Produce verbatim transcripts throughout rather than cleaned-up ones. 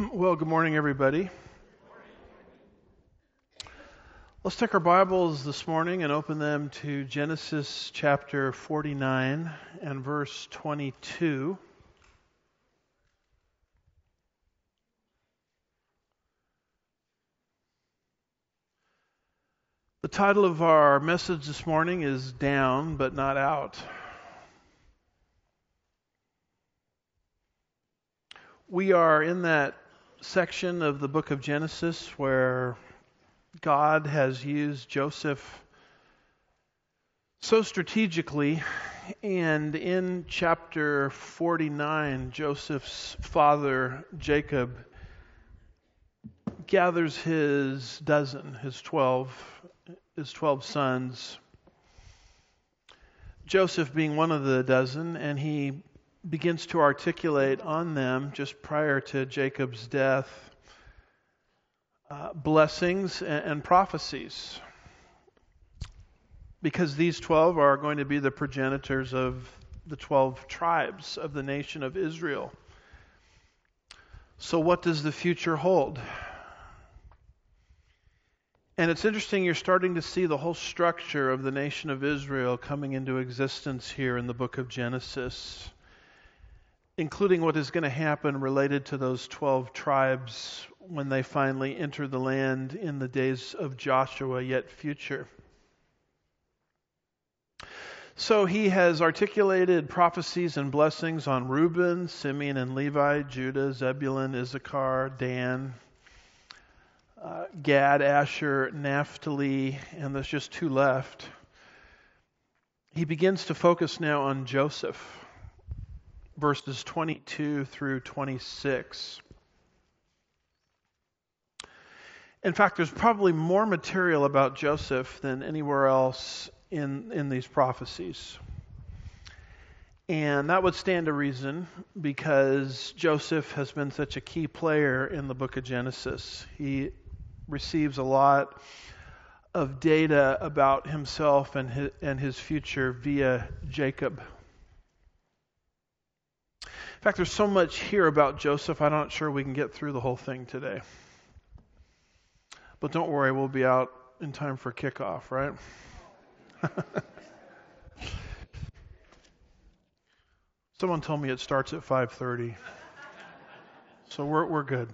Well, good morning, everybody. Let's take our Bibles this morning and open them to Genesis chapter forty-nine and verse twenty-two. The title of our message this morning is Down But Not Out. We are in that section of the book of Genesis where God has used Joseph so strategically, and in chapter forty-nine, Joseph's father, Jacob, gathers his dozen, his twelve, his twelve sons, Joseph being one of the dozen, and he begins to articulate on them, just prior to Jacob's death, uh, blessings and, and prophecies. Because these twelve are going to be the progenitors of the twelve tribes of the nation of Israel. So what does the future hold? And it's interesting, you're starting to see the whole structure of the nation of Israel coming into existence here in the book of Genesis, including what is going to happen related to those twelve tribes when they finally enter the land in the days of Joshua, yet future. So he has articulated prophecies and blessings on Reuben, Simeon and Levi, Judah, Zebulun, Issachar, Dan, uh, Gad, Asher, Naphtali, and there's just two left. He begins to focus now on Joseph. Verses twenty-two through twenty-six. In fact, there's probably more material about Joseph than anywhere else in, in these prophecies. And that would stand to reason because Joseph has been such a key player in the book of Genesis. He receives a lot of data about himself and his, and his future via Jacob. In fact, there's so much here about Joseph, I'm not sure we can get through the whole thing today. But don't worry, we'll be out in time for kickoff, right? Someone told me it starts at five thirty. So we're we're good.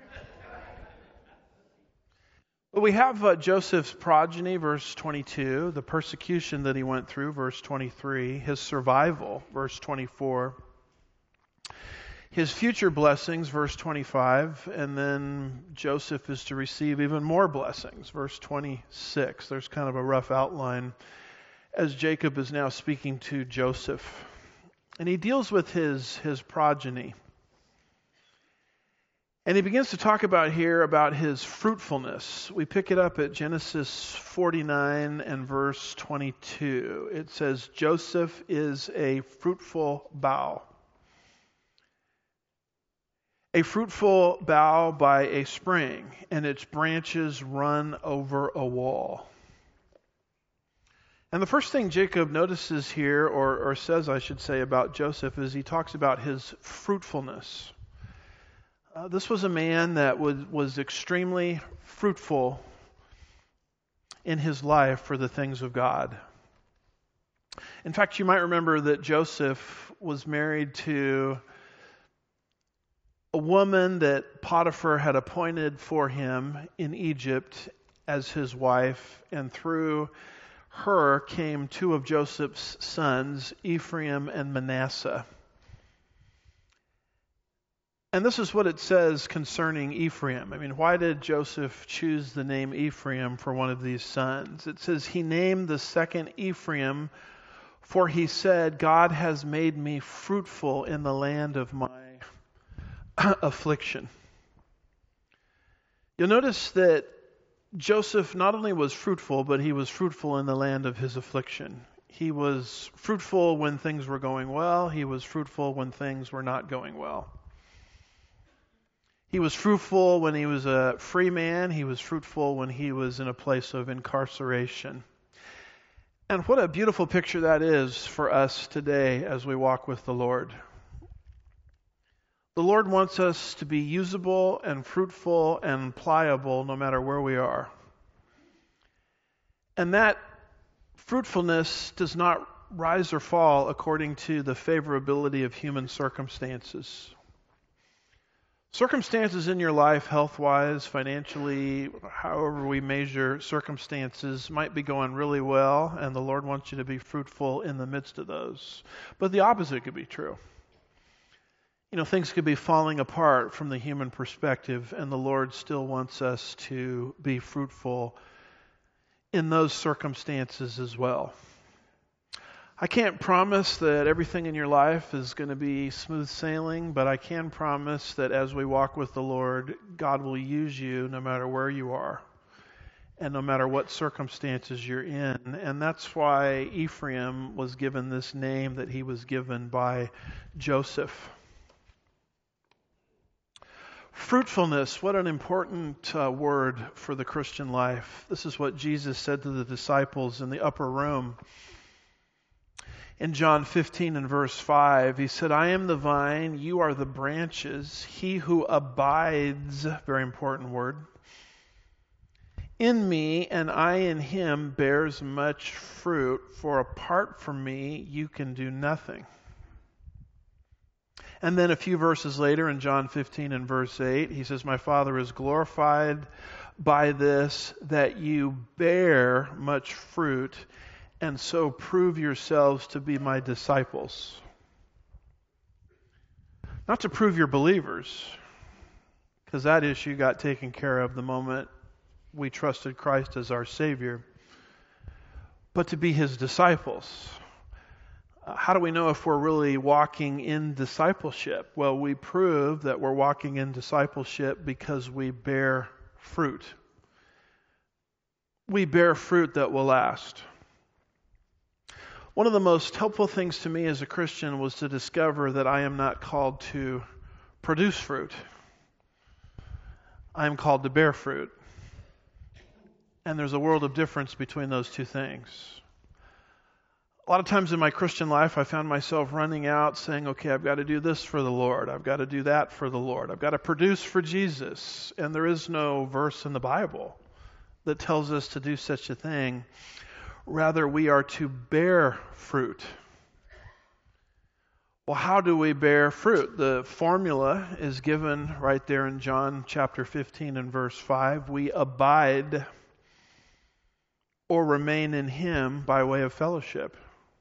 But we have uh, Joseph's progeny, verse twenty-two, the persecution that he went through, verse twenty-three, his survival, verse twenty-four. His future blessings, verse twenty-five, and then Joseph is to receive even more blessings, verse twenty-six. There's kind of a rough outline as Jacob is now speaking to Joseph. And he deals with his, his progeny. And he begins to talk about here about his fruitfulness. We pick it up at Genesis forty-nine and verse twenty-two. It says, Joseph is a fruitful bough. A fruitful bough by a spring, and its branches run over a wall. And the first thing Jacob notices here, or, or says, I should say, about Joseph is he talks about his fruitfulness. Uh, this was a man that was, was extremely fruitful in his life for the things of God. In fact, you might remember that Joseph was married to a woman that Potiphar had appointed for him in Egypt as his wife, and through her came two of Joseph's sons, Ephraim and Manasseh. And this is what it says concerning Ephraim. I mean, why did Joseph choose the name Ephraim for one of these sons? It says, he named the second Ephraim, for he said, God has made me fruitful in the land of my affliction. You'll notice that Joseph not only was fruitful, but he was fruitful in the land of his affliction. He was fruitful when things were going well. He was fruitful when things were not going well. He was fruitful when he was a free man. He was fruitful when he was in a place of incarceration. And what a beautiful picture that is for us today as we walk with the Lord. The Lord wants us to be usable and fruitful and pliable no matter where we are. And that fruitfulness does not rise or fall according to the favorability of human circumstances. Circumstances in your life, health-wise, financially, however we measure circumstances, might be going really well, and the Lord wants you to be fruitful in the midst of those. But the opposite could be true. You know, things could be falling apart from the human perspective, and the Lord still wants us to be fruitful in those circumstances as well. I can't promise that everything in your life is going to be smooth sailing, but I can promise that as we walk with the Lord, God will use you no matter where you are and no matter what circumstances you're in. And that's why Ephraim was given this name that he was given by Joseph. Fruitfulness, what an important uh, word for the Christian life. This is what Jesus said to the disciples in the upper room. In John fifteen and verse five, he said, I am the vine, you are the branches. He who abides, very important word, in me and I in him bears much fruit, for apart from me you can do nothing. And then a few verses later in John fifteen and verse eight, he says, my Father is glorified by this, that you bear much fruit, and so prove yourselves to be my disciples. Not to prove you're believers, because that issue got taken care of the moment we trusted Christ as our Savior, but to be His disciples. Uh, how do we know if we're really walking in discipleship? Well, we prove that we're walking in discipleship because we bear fruit. We bear fruit that will last. One of the most helpful things to me as a Christian was to discover that I am not called to produce fruit. I am called to bear fruit. And there's a world of difference between those two things. A lot of times in my Christian life, I found myself running out saying, okay, I've got to do this for the Lord. I've got to do that for the Lord. I've got to produce for Jesus. And there is no verse in the Bible that tells us to do such a thing. Rather, we are to bear fruit. Well, how do we bear fruit? The formula is given right there in John chapter fifteen and verse five. We abide or remain in Him by way of fellowship.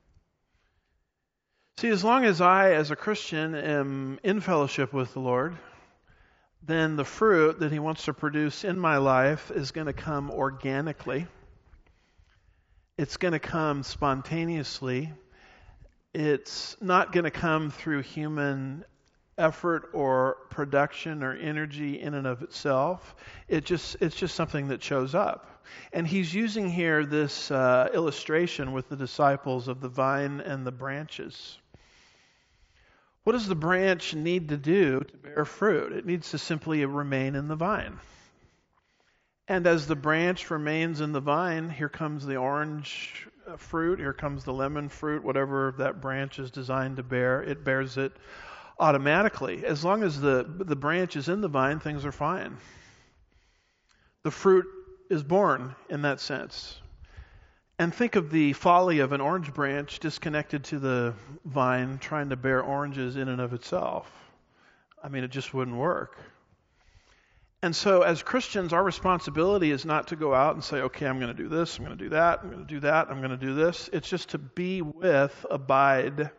See, as long as I, as a Christian, am in fellowship with the Lord, then the fruit that He wants to produce in my life is going to come organically. It's going to come spontaneously. It's not going to come through human effort or production or energy in and of itself. It just it's just something that shows up. And He's using here this uh, illustration with the disciples of the vine and the branches. What does the branch need to do to bear fruit? It needs to simply remain in the vine. And as the branch remains in the vine, here comes the orange fruit, here comes the lemon fruit, whatever that branch is designed to bear, it bears it automatically. As long as the, the branch is in the vine, things are fine. The fruit is born in that sense. And think of the folly of an orange branch disconnected to the vine trying to bear oranges in and of itself. I mean, it just wouldn't work. And so as Christians, our responsibility is not to go out and say, okay, I'm going to do this, I'm going to do that, I'm going to do that, I'm going to do this. It's just to be with, abide,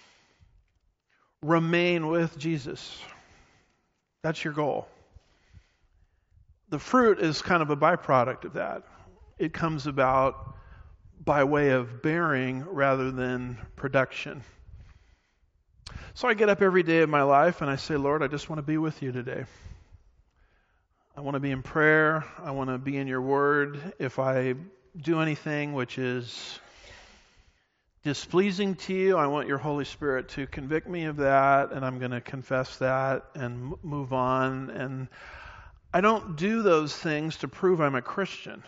remain with Jesus. That's your goal. The fruit is kind of a byproduct of that. It comes about by way of bearing rather than production. So I get up every day of my life and I say, Lord, I just want to be with you today. I want to be in prayer. I want to be in your word. If I do anything which is displeasing to you, I want your Holy Spirit to convict me of that, and I'm going to confess that and move on. And I don't do those things to prove I'm a Christian.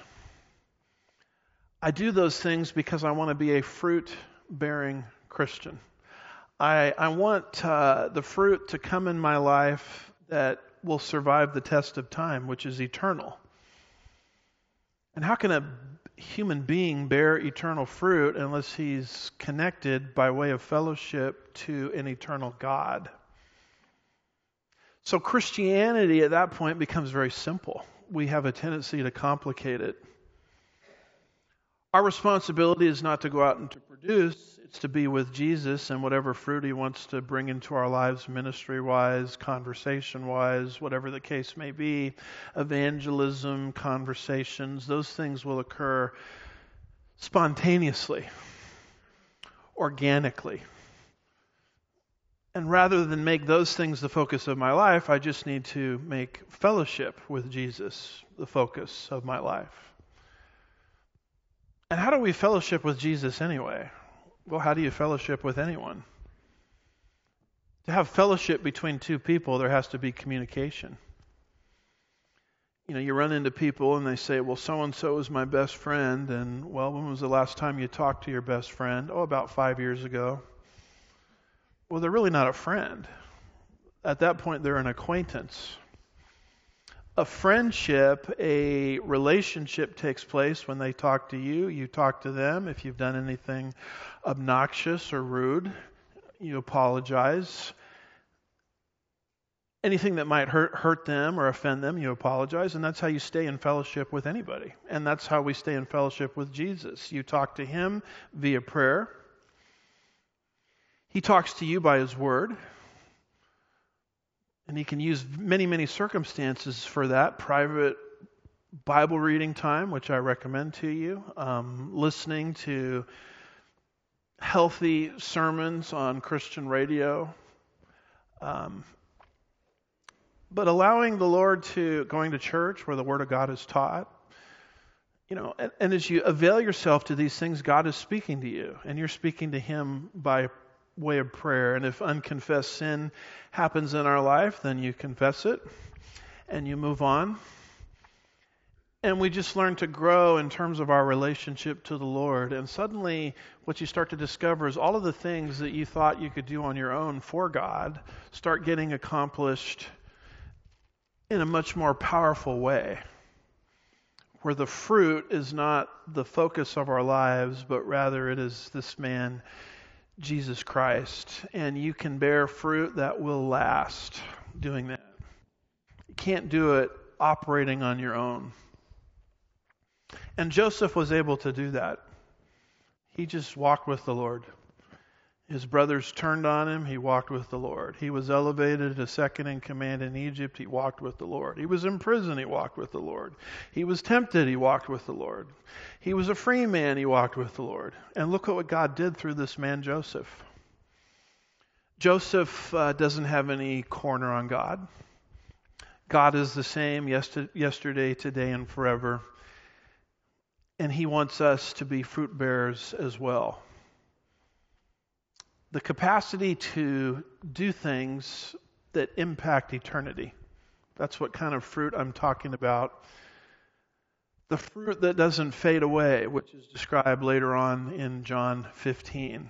I do those things because I want to be a fruit-bearing Christian. I, I want uh, the fruit to come in my life that will survive the test of time, which is eternal. And how can a human being bear eternal fruit unless he's connected by way of fellowship to an eternal God? So Christianity at that point becomes very simple. We have a tendency to complicate it. Our responsibility is not to go out and to produce, it's to be with Jesus and whatever fruit He wants to bring into our lives, ministry-wise, conversation-wise, whatever the case may be, evangelism, conversations, those things will occur spontaneously, organically. And rather than make those things the focus of my life, I just need to make fellowship with Jesus the focus of my life. And how do we fellowship with Jesus anyway? Well, how do you fellowship with anyone? To have fellowship between two people, there has to be communication. You know, you run into people and they say, well, so-and-so is my best friend. And, well, when was the last time you talked to your best friend? Oh, about five years ago. Well, they're really not a friend. At that point, they're an acquaintance. A friendship, a relationship takes place when they talk to you, you talk to them. If you've done anything obnoxious or rude, you apologize. Anything that might hurt hurt them or offend them, you apologize. And that's how you stay in fellowship with anybody. And that's how we stay in fellowship with Jesus. You talk to Him via prayer. He talks to you by His Word. And He can use many, many circumstances for that. Private Bible reading time, which I recommend to you. Um, listening to healthy sermons on Christian radio. Um, but allowing the Lord to, going to church where the Word of God is taught. You know, and, and as you avail yourself to these things, God is speaking to you. And you're speaking to Him by way of prayer. And if unconfessed sin happens in our life, then you confess it and you move on. And we just learn to grow in terms of our relationship to the Lord. And suddenly what you start to discover is all of the things that you thought you could do on your own for God start getting accomplished in a much more powerful way, where the fruit is not the focus of our lives, but rather it is this man, Jesus Christ. And you can bear fruit that will last doing that. You can't do it operating on your own. And Joseph was able to do that. He just walked with the Lord. His brothers turned on him. He walked with the Lord. He was elevated to second in command in Egypt. He walked with the Lord. He was in prison. He walked with the Lord. He was tempted. He walked with the Lord. He was a free man. He walked with the Lord. And look at what God did through this man, Joseph. Joseph uh, doesn't have any corner on God. God is the same yesterday, today, and forever. And He wants us to be fruit bearers as well. The capacity to do things that impact eternity. That's what kind of fruit I'm talking about. The fruit that doesn't fade away, which is described later on in John fifteen.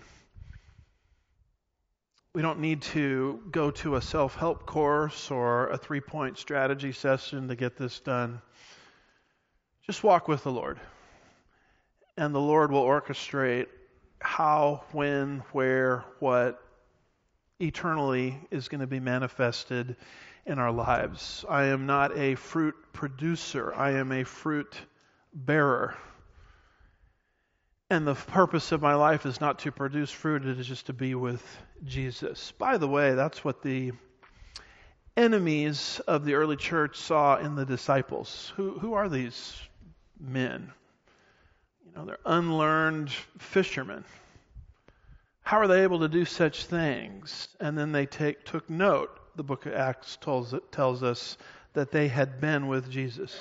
We don't need to go to a self-help course or a three-point strategy session to get this done. Just walk with the Lord. And the Lord will orchestrate how, when, where, what eternally is going to be manifested in our lives. I am not a fruit producer. I am a fruit bearer. And the purpose of my life is not to produce fruit, it is just to be with Jesus. By the way, that's what the enemies of the early church saw in the disciples. Who, who are these men? You know, they're unlearned fishermen. How are they able to do such things? And then they take took note. The book of Acts tells, tells us that they had been with Jesus.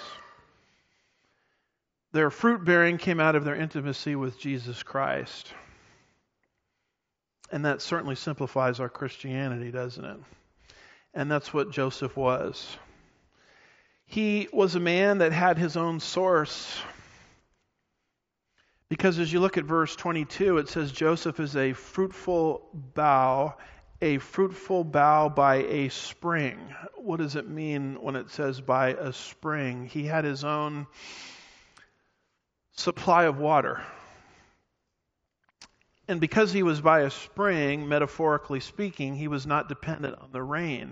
Their fruit bearing came out of their intimacy with Jesus Christ. And that certainly simplifies our Christianity, doesn't it? And that's what Joseph was. He was a man that had his own source. Because as you look at verse twenty-two, it says Joseph is a fruitful bough, a fruitful bough by a spring. What does it mean when it says by a spring? He had his own supply of water. And because he was by a spring, metaphorically speaking, he was not dependent on the rain.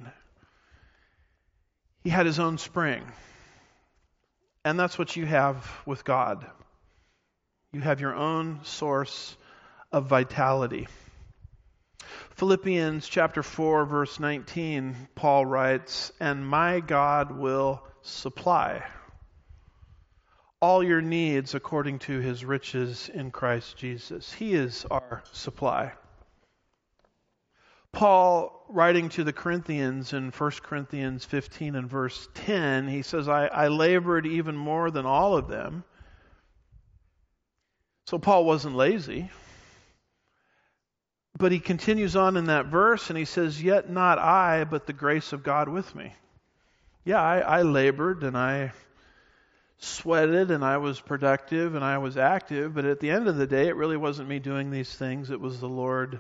He had his own spring. And that's what you have with God. You have your own source of vitality. Philippians chapter four, verse nineteen, Paul writes, "And my God will supply all your needs according to his riches in Christ Jesus." He is our supply. Paul, writing to the Corinthians in First Corinthians fifteen and verse ten, he says, I, I labored even more than all of them. So Paul wasn't lazy. But he continues on in that verse and he says, "Yet not I, but the grace of God with me." Yeah, I, I labored and I sweated and I was productive and I was active, but at the end of the day, it really wasn't me doing these things. It was the Lord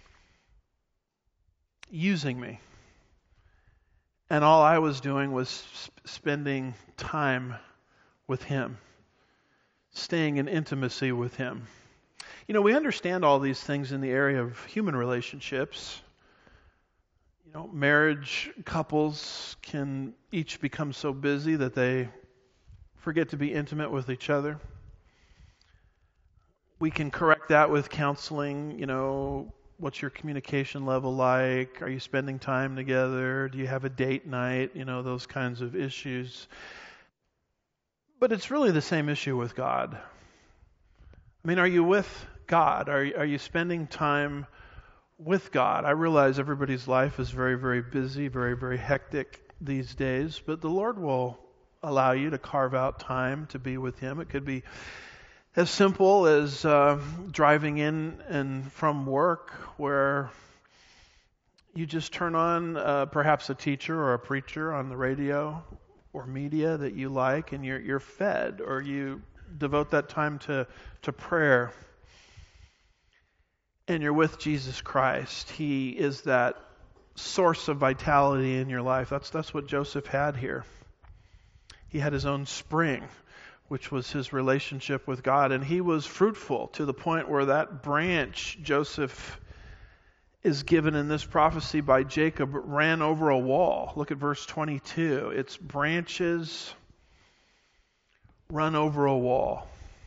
using me. And all I was doing was sp- spending time with Him, staying in intimacy with Him. You know, we understand all these things in the area of human relationships. You know, marriage couples can each become so busy that they forget to be intimate with each other. We can correct that with counseling. You know, what's your communication level like? Are you spending time together? Do you have a date night? You know, those kinds of issues. But it's really the same issue with God. I mean, are you with God? Are you, are you spending time with God? I realize everybody's life is very, very busy, very, very hectic these days, but the Lord will allow you to carve out time to be with Him. It could be as simple as uh, driving in and from work, where you just turn on uh, perhaps a teacher or a preacher on the radio or media that you like, and you're you're fed, or you devote that time to to prayer, and you're with Jesus Christ. He is that source of vitality in your life. That's that's what Joseph had here. He had his own spring, which was his relationship with God, and he was fruitful to the point where that branch Joseph is given in this prophecy by Jacob ran over a wall. Look at verse twenty-two. Its branches run over a wall.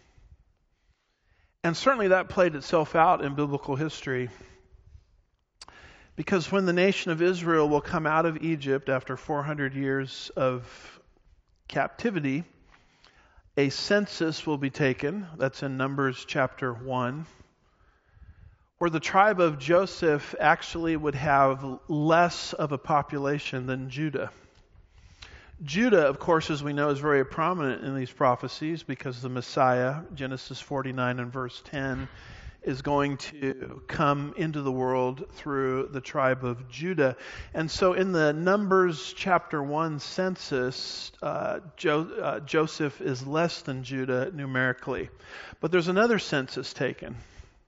And certainly that played itself out in biblical history, because when the nation of Israel will come out of Egypt after four hundred years of captivity, a census will be taken. That's in Numbers chapter one, where the tribe of Joseph actually would have less of a population than Judah. Judah, of course, as we know, is very prominent in these prophecies because the Messiah, Genesis forty-nine and verse ten, is going to come into the world through the tribe of Judah. And so in the Numbers chapter one census, uh, jo- uh, Joseph is less than Judah numerically. But there's another census taken,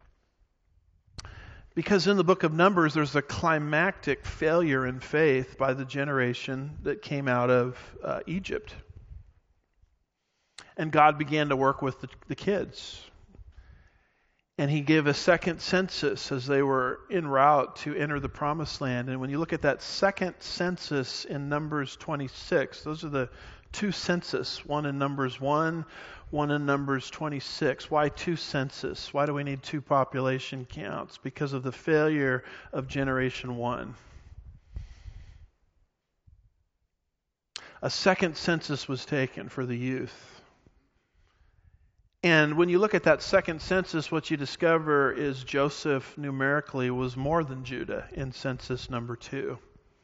because in the book of Numbers, there's a climactic failure in faith by the generation that came out of uh, Egypt. And God began to work with the, the kids. And He gave a second census as they were en route to enter the promised land. And when you look at that second census in Numbers twenty-six, those are the two census, one in Numbers one, one in Numbers twenty-six. Why two census? Why do we need two population counts? Because of the failure of generation one. A second census was taken for the youth. And when you look at that second census, what you discover is Joseph numerically was more than Judah in census number two.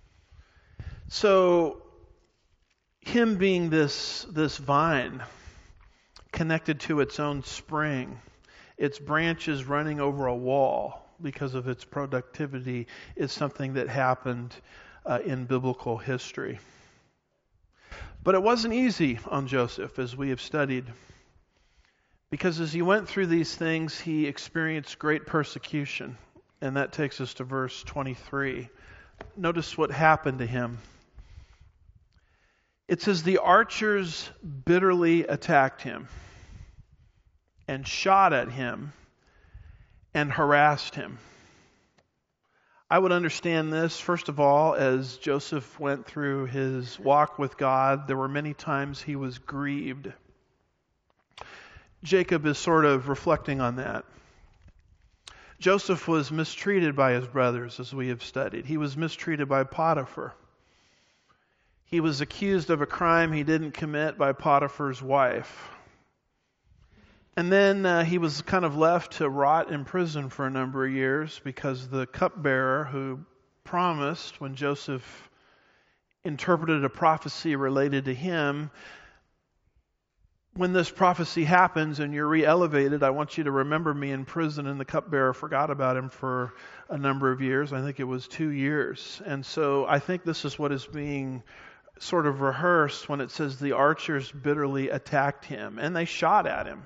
So him being this, this vine connected to its own spring, its branches running over a wall because of its productivity, is something that happened uh, in biblical history. But it wasn't easy on Joseph, as we have studied, Because as he went through these things, he experienced great persecution. And that takes us to verse twenty-three. Notice what happened to him. It says, the archers bitterly attacked him and shot at him and harassed him. I would understand this, first of all, as Joseph went through his walk with God, there were many times he was grieved. Jacob is sort of reflecting on that. Joseph was mistreated by his brothers, as we have studied. He was mistreated by Potiphar. He was accused of a crime he didn't commit by Potiphar's wife. And then uh, he was kind of left to rot in prison for a number of years because the cupbearer who promised, when Joseph interpreted a prophecy related to him, when this prophecy happens and you're re-elevated, I want you to remember me in prison. And the cupbearer forgot about him for a number of years. I think it was two years. And so I think this is what is being sort of rehearsed when it says the archers bitterly attacked him and they shot at him.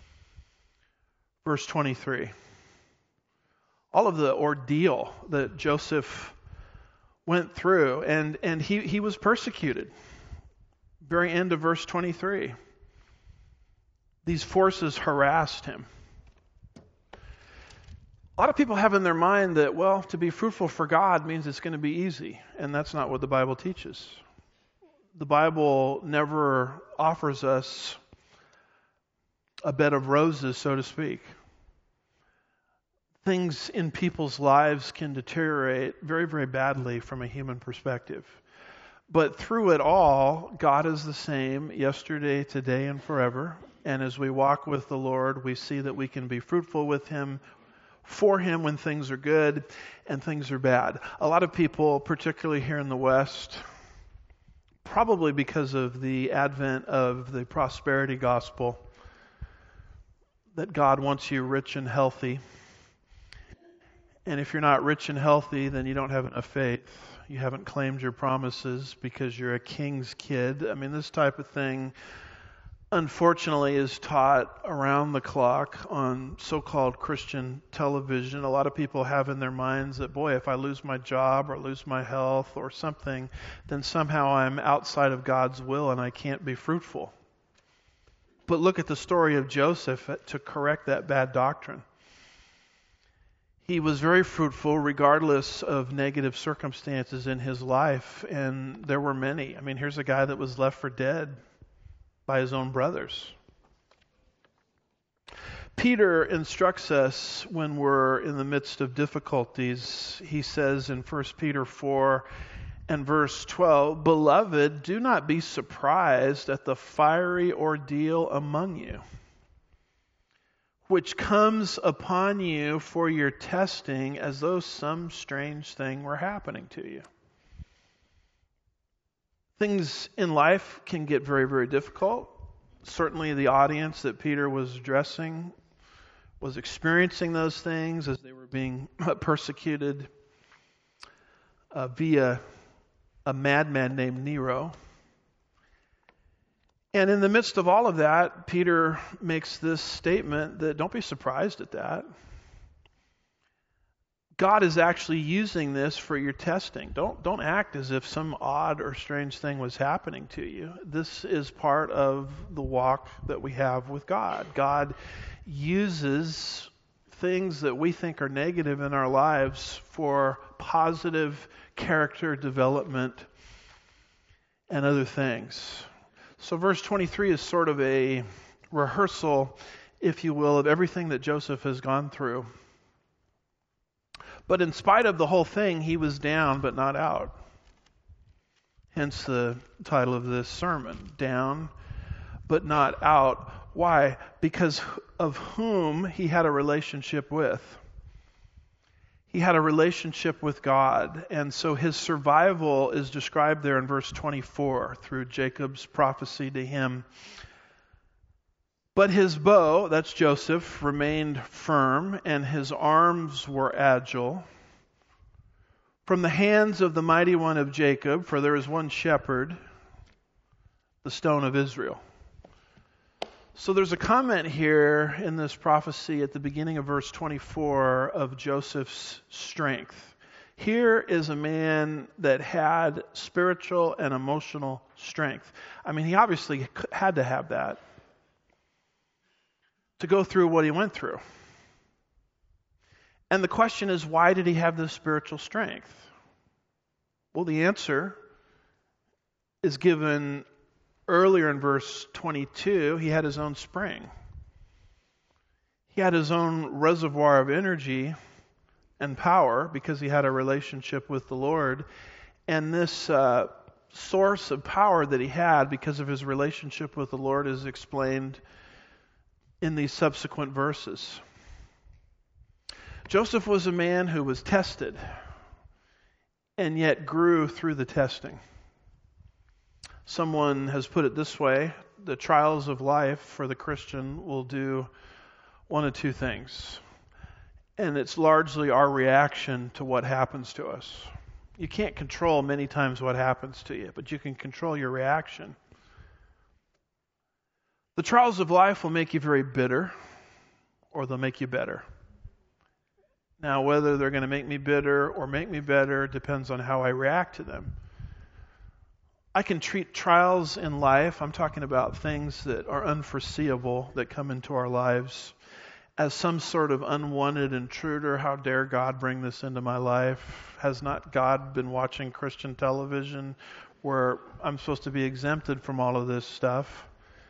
Verse twenty-three. All of the ordeal that Joseph went through, and, and he, he was persecuted. Very end of verse twenty-three. These forces harassed him. A lot of people have in their mind that, well, to be fruitful for God means it's going to be easy. And that's not what the Bible teaches. The Bible never offers us a bed of roses, so to speak. Things in people's lives can deteriorate very, very badly from a human perspective. But through it all, God is the same yesterday, today, and forever. And as we walk with the Lord, we see that we can be fruitful with Him, for Him when things are good and things are bad. A lot of people, particularly here in the West, probably because of the advent of the prosperity gospel, that God wants you rich and healthy. And if you're not rich and healthy, then you don't have enough faith. You haven't claimed your promises because you're a king's kid. I mean, this type of thing, unfortunately, is taught around the clock on so-called Christian television. A lot of people have in their minds that, boy, if I lose my job or lose my health or something, then somehow I'm outside of God's will and I can't be fruitful. But look at the story of Joseph to correct that bad doctrine. He was very fruitful regardless of negative circumstances in his life, and there were many. I mean, here's a guy that was left for dead by his own brothers. Peter instructs us when we're in the midst of difficulties. He says in First Peter four and verse twelve, "Beloved, do not be surprised at the fiery ordeal among you, which comes upon you for your testing, as though some strange thing were happening to you." Things in life can get very, very difficult. Certainly the audience that Peter was addressing was experiencing those things as they were being persecuted uh, via a madman named Nero. And in the midst of all of that, Peter makes this statement that don't be surprised at that. God is actually using this for your testing. Don't don't act as if some odd or strange thing was happening to you. This is part of the walk that we have with God. God uses things that we think are negative in our lives for positive character development and other things. So verse twenty-three is sort of a rehearsal, if you will, of everything that Joseph has gone through. But in spite of the whole thing, he was down but not out. Hence the title of this sermon, Down but Not Out. Why? Because of whom he had a relationship with. He had a relationship with God. And so his survival is described there in verse twenty-four through Jacob's prophecy to him. But his bow, that's Joseph, remained firm, and his arms were agile. From the hands of the mighty one of Jacob, for there is one shepherd, the stone of Israel. So there's a comment here in this prophecy at the beginning of verse twenty-four of Joseph's strength. Here is a man that had spiritual and emotional strength. I mean, he obviously had to have that to go through what he went through. And the question is, why did he have this spiritual strength? Well, the answer is given earlier in verse twenty-two. He had his own spring. He had his own reservoir of energy and power because he had a relationship with the Lord. And this uh, source of power that he had because of his relationship with the Lord is explained in these subsequent verses. Joseph was a man who was tested and yet grew through the testing. Someone has put it this way: the trials of life for the Christian will do one of two things. And it's largely our reaction to what happens to us. You can't control many times what happens to you, but you can control your reaction. The trials of life will make you very bitter, or they'll make you better. Now, whether they're going to make me bitter or make me better depends on how I react to them. I can treat trials in life, I'm talking about things that are unforeseeable that come into our lives, as some sort of unwanted intruder. How dare God bring this into my life? Has not God been watching Christian television where I'm supposed to be exempted from all of this stuff?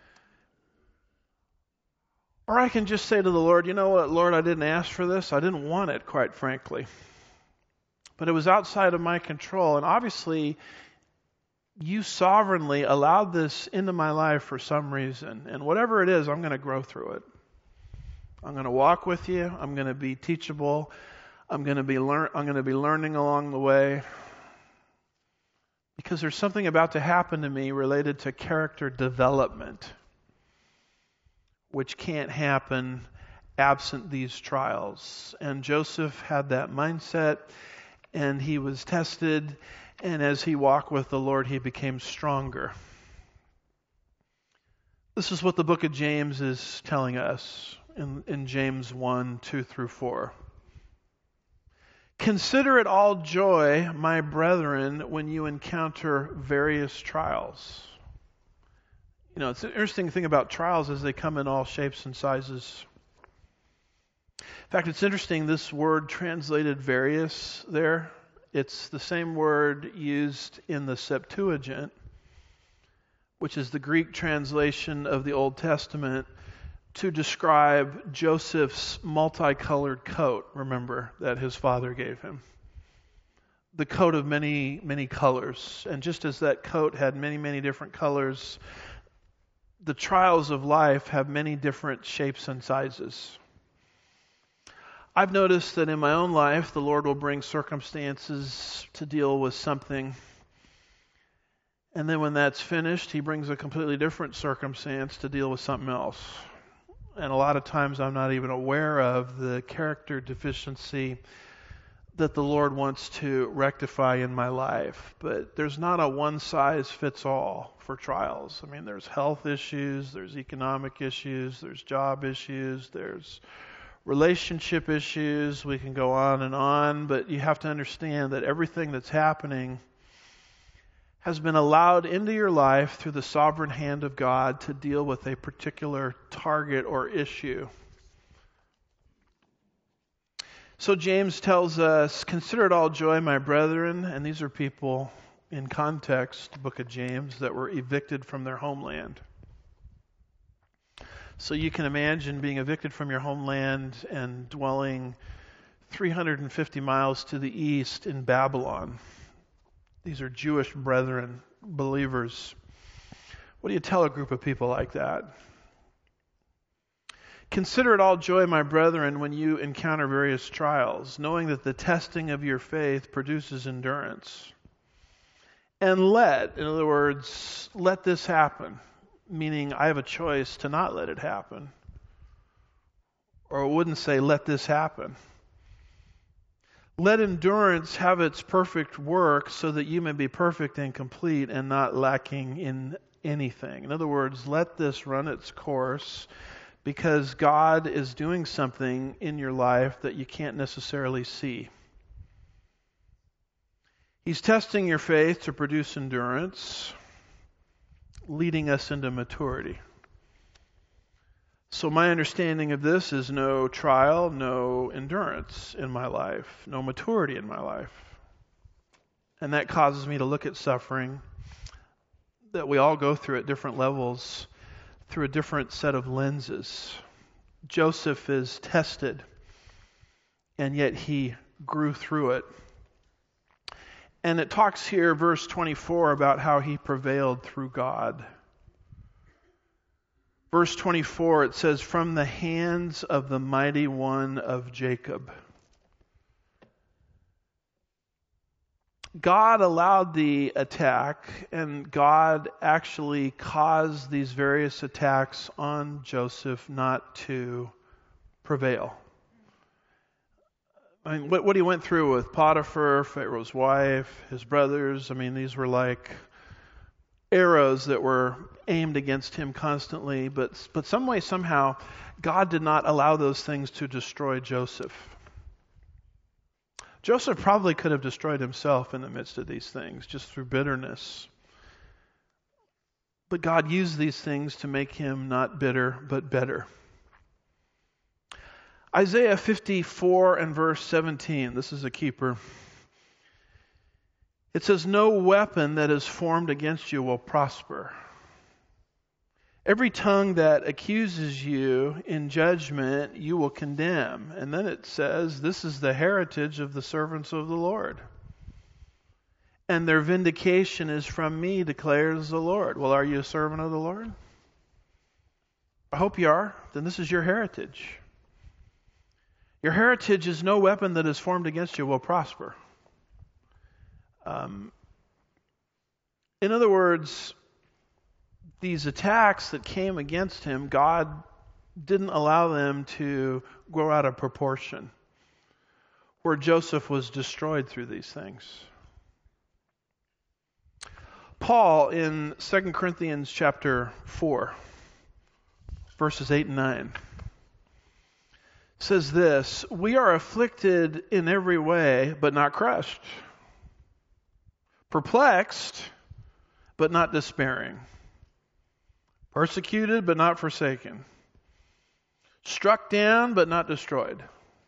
Or I can just say to the Lord, you know what, Lord, I didn't ask for this. I didn't want it, quite frankly. But it was outside of my control. And obviously, you sovereignly allowed this into my life for some reason. And whatever it is, I'm going to grow through it. I'm going to walk with you. I'm going to be teachable. I'm going to be learn. I'm going to be learning along the way. Because there's something about to happen to me related to character development, which can't happen absent these trials. And Joseph had that mindset, and he was tested, and as he walked with the Lord, he became stronger. This is what the book of James is telling us in, in James one, two through four. Consider it all joy, my brethren, when you encounter various trials. You know, it's an interesting thing about trials is they come in all shapes and sizes. In fact, it's interesting, this word translated various there, it's the same word used in the Septuagint, which is the Greek translation of the Old Testament, to describe Joseph's multicolored coat, remember, that his father gave him. The coat of many, many colors. And just as that coat had many, many different colors, the trials of life have many different shapes and sizes. I've noticed that in my own life, the Lord will bring circumstances to deal with something. And then when that's finished, He brings a completely different circumstance to deal with something else. And a lot of times I'm not even aware of the character deficiency that the Lord wants to rectify in my life. But there's not a one-size-fits-all for trials. I mean, there's health issues, there's economic issues, there's job issues, there's relationship issues. We can go on and on, but you have to understand that everything that's happening has been allowed into your life through the sovereign hand of God to deal with a particular target or issue. So James tells us, consider it all joy, my brethren, and these are people in context, the book of James, that were evicted from their homeland. So you can imagine being evicted from your homeland and dwelling three hundred fifty miles to the east in Babylon. These are Jewish brethren, believers. What do you tell a group of people like that? Consider it all joy, my brethren, when you encounter various trials, knowing that the testing of your faith produces endurance. And let, in other words, let this happen, meaning I have a choice to not let it happen. Or I wouldn't say, let this happen. Let endurance have its perfect work so that you may be perfect and complete and not lacking in anything. In other words, let this run its course, because God is doing something in your life that you can't necessarily see. He's testing your faith to produce endurance, leading us into maturity. So my understanding of this is no trial, no endurance in my life, no maturity in my life. And that causes me to look at suffering that we all go through at different levels through a different set of lenses. Joseph is tested, and yet he grew through it. And it talks here, verse twenty-four, about how he prevailed through God. Verse twenty-four, it says, "From the hands of the mighty one of Jacob." God allowed the attack, and God actually caused these various attacks on Joseph not to prevail. I mean, what, what he went through with Potiphar, Pharaoh's wife, his brothers, I mean, these were like arrows that were aimed against him constantly, but but some way, somehow, God did not allow those things to destroy Joseph. Joseph probably could have destroyed himself in the midst of these things, just through bitterness. But God used these things to make him not bitter, but better. Isaiah fifty-four and verse seventeen, this is a keeper. It says, "No weapon that is formed against you will prosper. Every tongue that accuses you in judgment, you will condemn." And then it says, "This is the heritage of the servants of the Lord. And their vindication is from me, declares the Lord." Well, are you a servant of the Lord? I hope you are. Then this is your heritage. Your heritage is no weapon that is formed against you will prosper. Um, in other words, these attacks that came against him, God didn't allow them to grow out of proportion, where Joseph was destroyed through these things. Paul in Second Corinthians chapter four, verses eight and nine, says this, "We are afflicted in every way, but not crushed. Perplexed, but not despairing. Persecuted, but not forsaken. Struck down, but not destroyed."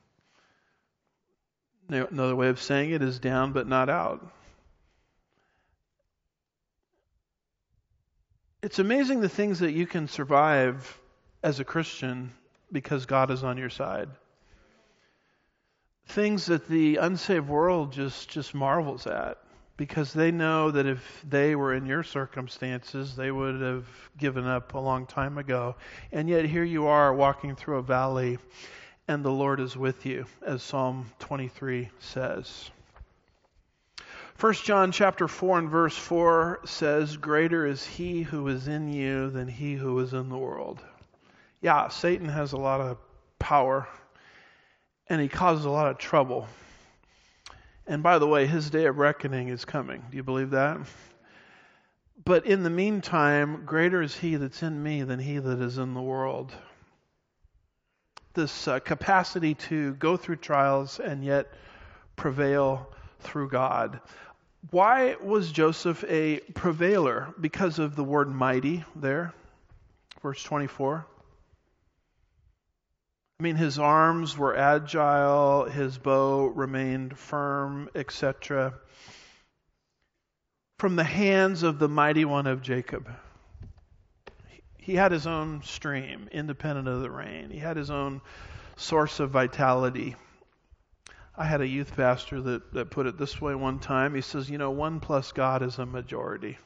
Another way of saying it is down, but not out. It's amazing the things that you can survive as a Christian because God is on your side. Things that the unsaved world just, just marvels at, because they know that if they were in your circumstances, they would have given up a long time ago. And yet here you are walking through a valley, and the Lord is with you, as Psalm twenty-three says. First John chapter four and verse four says, "Greater is he who is in you than he who is in the world." Yeah, Satan has a lot of power, and he causes a lot of trouble. And by the way, his day of reckoning is coming. Do you believe that? But in the meantime, greater is he that's in me than he that is in the world. This uh, capacity to go through trials and yet prevail through God. Why was Joseph a prevailer? Because of the word mighty there, verse twenty-four. I mean, his arms were agile, his bow remained firm, et cetera. From the hands of the mighty one of Jacob. He had his own stream, independent of the rain. He had his own source of vitality. I had a youth pastor that, that put it this way one time. He says, you know, one plus God is a majority.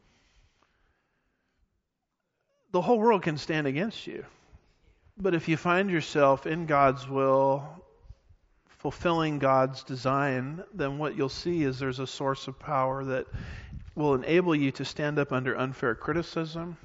The whole world can stand against you. But if you find yourself in God's will, fulfilling God's design, then what you'll see is there's a source of power that will enable you to stand up under unfair criticism,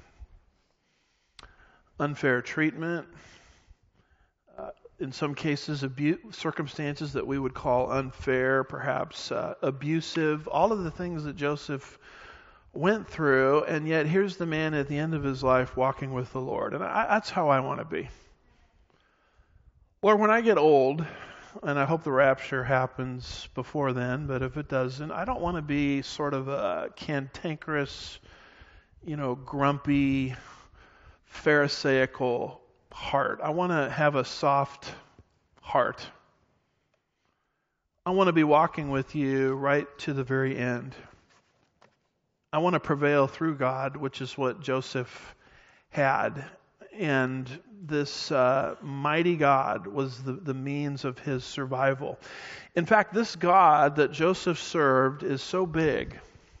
unfair treatment, uh, in some cases abu- circumstances that we would call unfair, perhaps uh, abusive, all of the things that Joseph went through, and yet here's the man at the end of his life walking with the Lord. And I, that's how I want to be. Lord, when I get old, and I hope the rapture happens before then, but if it doesn't, I don't want to be sort of a cantankerous, you know, grumpy, pharisaical heart. I want to have a soft heart. I want to be walking with you right to the very end. I want to prevail through God, which is what Joseph had. And this uh, mighty God was the, the means of his survival. In fact, this God that Joseph served is so big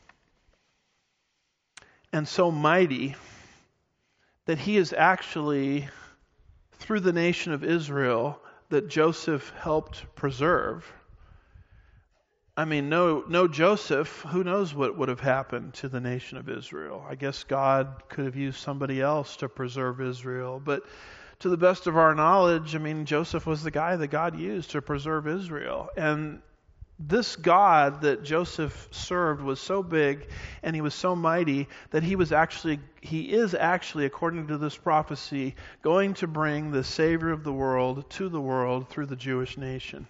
and so mighty that he is actually, through the nation of Israel that Joseph helped preserve. I mean, no, no Joseph, who knows what would have happened to the nation of Israel. I guess God could have used somebody else to preserve Israel. But to the best of our knowledge, I mean, Joseph was the guy that God used to preserve Israel. And this God that Joseph served was so big and he was so mighty that he was actually, he is actually, according to this prophecy, going to bring the Savior of the world to the world through the Jewish nation.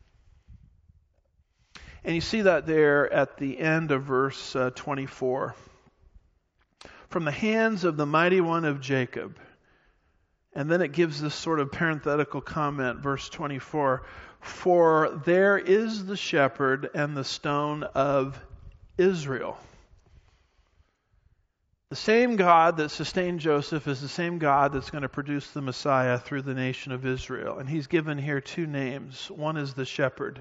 And you see that there at the end of verse uh, twenty-four. From the hands of the mighty one of Jacob. And then it gives this sort of parenthetical comment, verse twenty-four. For there is the shepherd and the stone of Israel. The same God that sustained Joseph is the same God that's going to produce the Messiah through the nation of Israel. And he's given here two names. One is the shepherd.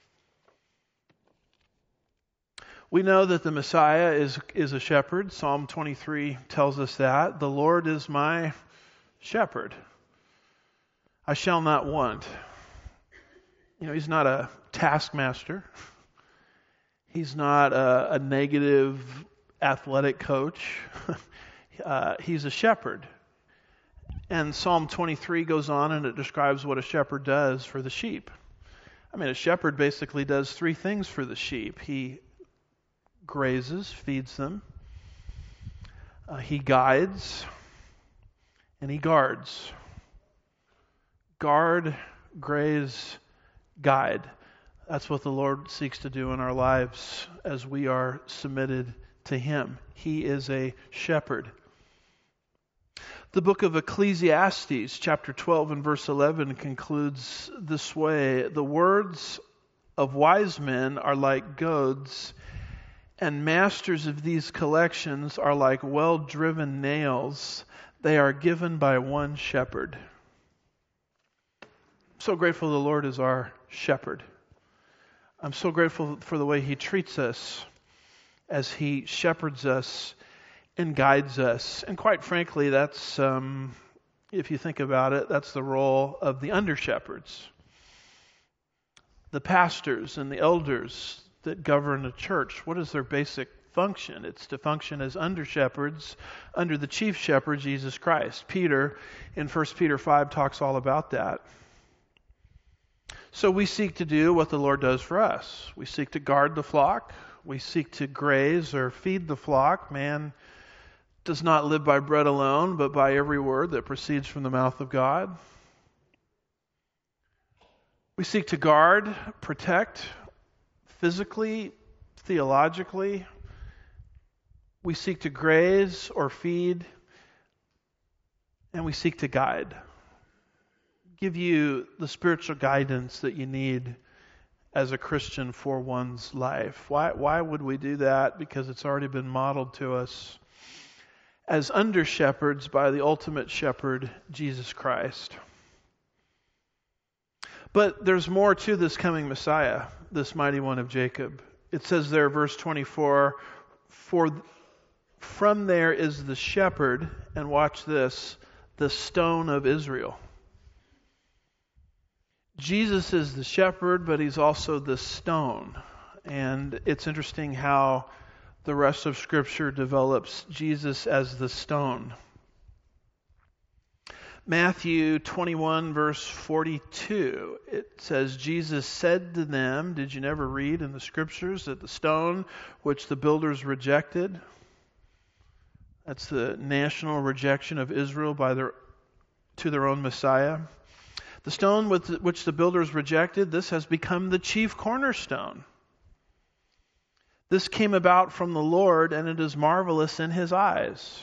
We know that the Messiah is, is a shepherd. Psalm twenty-three tells us that. The Lord is my shepherd. I shall not want. You know, he's not a taskmaster. He's not a, a negative athletic coach. uh, he's a shepherd. And Psalm twenty-three goes on and it describes what a shepherd does for the sheep. I mean, a shepherd basically does three things for the sheep. He grazes, feeds them. Uh, he guides, and he guards. Guard, graze, guide. That's what the Lord seeks to do in our lives as we are submitted to Him. He is a shepherd. The book of Ecclesiastes, chapter twelve and verse eleven, concludes this way. The words of wise men are like goads, and masters of these collections are like well-driven nails. They are given by one shepherd. I'm so grateful the Lord is our shepherd. I'm so grateful for the way He treats us as He shepherds us and guides us. And quite frankly, that's, um, if you think about it, that's the role of the under-shepherds. The pastors and the elders that govern a church. What is their basic function? It's to function as under-shepherds under the chief shepherd, Jesus Christ. Peter, in First Peter five, talks all about that. So we seek to do what the Lord does for us. We seek to guard the flock. We seek to graze or feed the flock. Man does not live by bread alone, but by every word that proceeds from the mouth of God. We seek to guard, protect, physically, theologically. We seek to graze or feed, and we seek to guide. Give you the spiritual guidance that you need as a Christian for one's life. Why, why would we do that? Because it's already been modeled to us as under-shepherds by the ultimate shepherd, Jesus Christ. But there's more to this coming Messiah, this mighty one of Jacob. It says there, verse twenty-four, for from there is the shepherd, and watch this, the stone of Israel. Jesus is the shepherd, but He's also the stone. And it's interesting how the rest of Scripture develops Jesus as the stone. Matthew twenty-one, verse forty-two, it says, Jesus said to them, did you never read in the Scriptures that the stone which the builders rejected That's the national rejection of Israel by their to their own Messiah. The stone with which the builders rejected, this has become the chief cornerstone. This came about from the Lord, and it is marvelous in His eyes.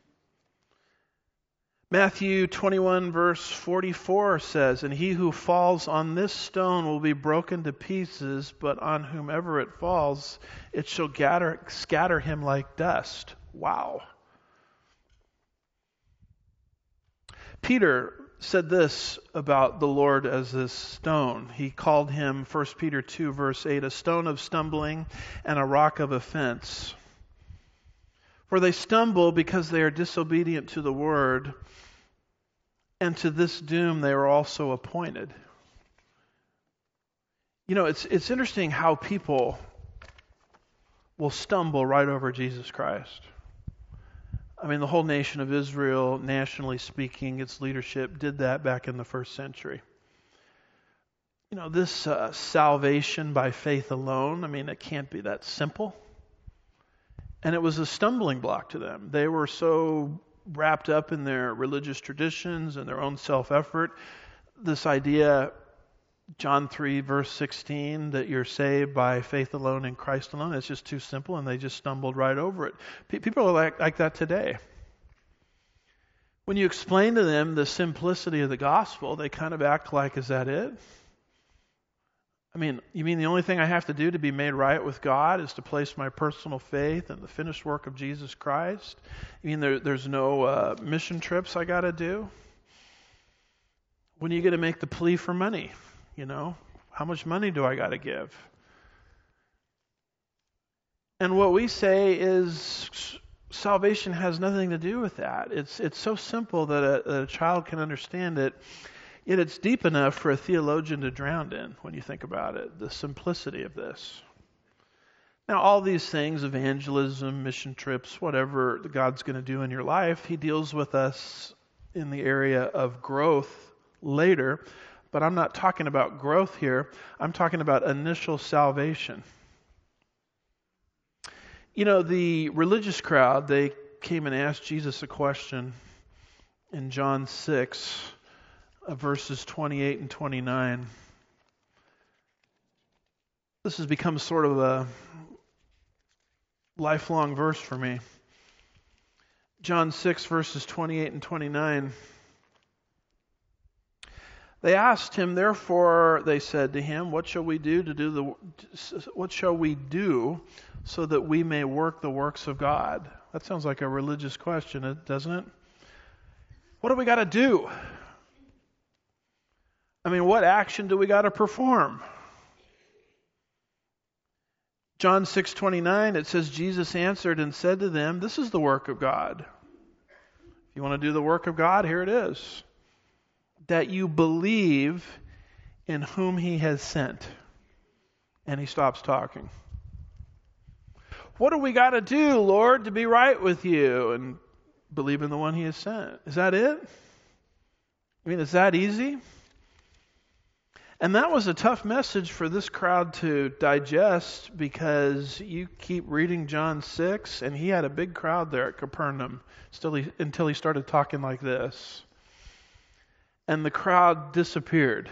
Matthew twenty-one verse forty-four says, "And he who falls on this stone will be broken to pieces, but on whomever it falls, it shall scatter, scatter him like dust." Wow. Peter said this about the Lord as this stone. He called him, First Peter two verse eight, a stone of stumbling and a rock of offense. For they stumble because they are disobedient to the word, and to this doom they are also appointed. You know, it's it's interesting how people will stumble right over Jesus Christ. I mean, the whole nation of Israel, nationally speaking, its leadership did that back in the first century. You know, this uh, salvation by faith alone, I mean, it can't be that simple. And it was a stumbling block to them. They were so wrapped up in their religious traditions and their own self-effort. This idea, John three verse sixteen, that you're saved by faith alone in Christ alone, it's just too simple, and they just stumbled right over it. P- people are like, like that today. When you explain to them the simplicity of the gospel, they kind of act like, is that it? I mean, you mean the only thing I have to do to be made right with God is to place my personal faith in the finished work of Jesus Christ? You mean there, there's no uh, mission trips I got to do? When are you going to make the plea for money? You know, how much money do I got to give? And what we say is salvation has nothing to do with that. It's it's so simple that a, that a child can understand it. Yet it's deep enough for a theologian to drown in when you think about it, the simplicity of this. Now, all these things, evangelism, mission trips, whatever God's going to do in your life, He deals with us in the area of growth later. But I'm not talking about growth here. I'm talking about initial salvation. You know, the religious crowd, they came and asked Jesus a question in John six. Verses twenty-eight and twenty-nine. This has become sort of a lifelong verse for me. John six, verses twenty-eight and twenty-nine. They asked him, therefore, they said to him, what shall we do to do the what shall we do so that we may work the works of God? That sounds like a religious question, doesn't it? What do we got to do? I mean, what action do we got to perform? John six twenty-nine, it says, Jesus answered and said to them, this is the work of God. If you want to do the work of God, here it is. That you believe in whom He has sent. And he stops talking. What do we got to do, Lord, to be right with you? And believe in the one He has sent. Is that it? I mean, is that easy? And that was a tough message for this crowd to digest, because you keep reading John six, and he had a big crowd there at Capernaum still he, until he started talking like this. And the crowd disappeared.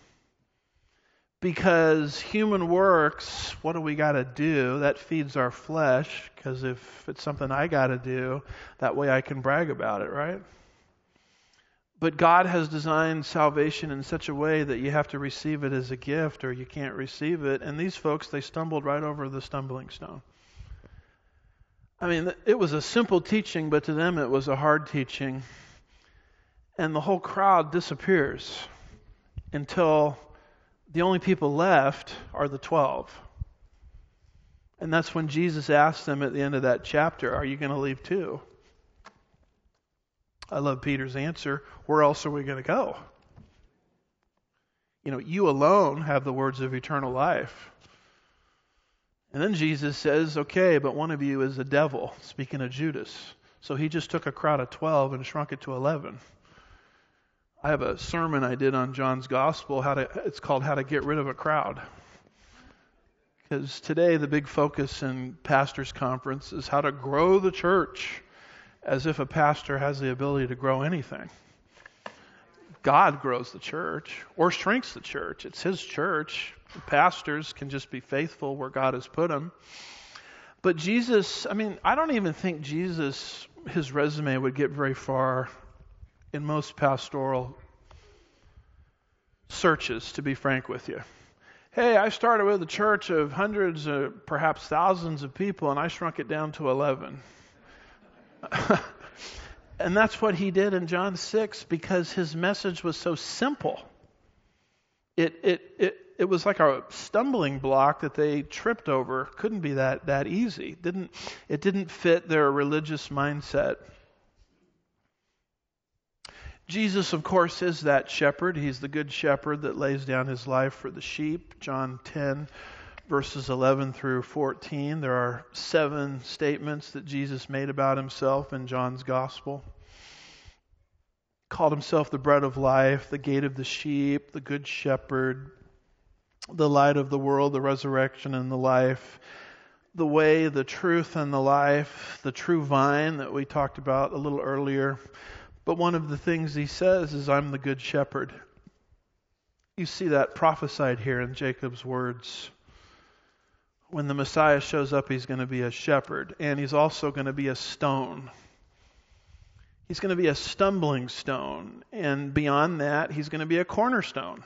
Because human works, what do we got to do? That feeds our flesh, because if it's something I got to do, that way I can brag about it, right? But God has designed salvation in such a way that you have to receive it as a gift, or you can't receive it. And these folks, they stumbled right over the stumbling stone. I mean, it was a simple teaching, but to them it was a hard teaching. And the whole crowd disappears until the only people left are the twelve. And that's when Jesus asked them at the end of that chapter, are you going to leave too? I love Peter's answer. Where else are we going to go? You know, you alone have the words of eternal life. And then Jesus says, okay, but one of you is a devil, speaking of Judas. So he just took a crowd of twelve and shrunk it to eleven. I have a sermon I did on John's Gospel. How to, it's called How to Get Rid of a Crowd. Because today the big focus in Pastors' Conference is how to grow the church. as if a pastor has the ability to grow anything. God grows the church or shrinks the church. It's His church. The pastors can just be faithful where God has put them. But Jesus, I mean, I don't even think Jesus, his resume would get very far in most pastoral searches, to be frank with you. Hey, I started with a church of hundreds or perhaps thousands of people, and I shrunk it down to eleven. And that's what he did in John six, because his message was so simple. It it it it was like a stumbling block that they tripped over. Couldn't be that that easy. Didn't it didn't fit their religious mindset. Jesus, of course, is that shepherd. He's the good shepherd that lays down his life for the sheep. John ten, verses eleven through fourteen. There are seven statements that Jesus made about himself in John's gospel. Called himself the bread of life, the gate of the sheep, the good shepherd, the light of the world, the resurrection and the life, the way, the truth, and the life, the true vine that we talked about a little earlier. But one of the things he says is, I'm the good shepherd. You see that prophesied here in Jacob's words. When the Messiah shows up, he's going to be a shepherd, and he's also going to be a stone. He's going to be a stumbling stone, and beyond that, he's going to be a cornerstone.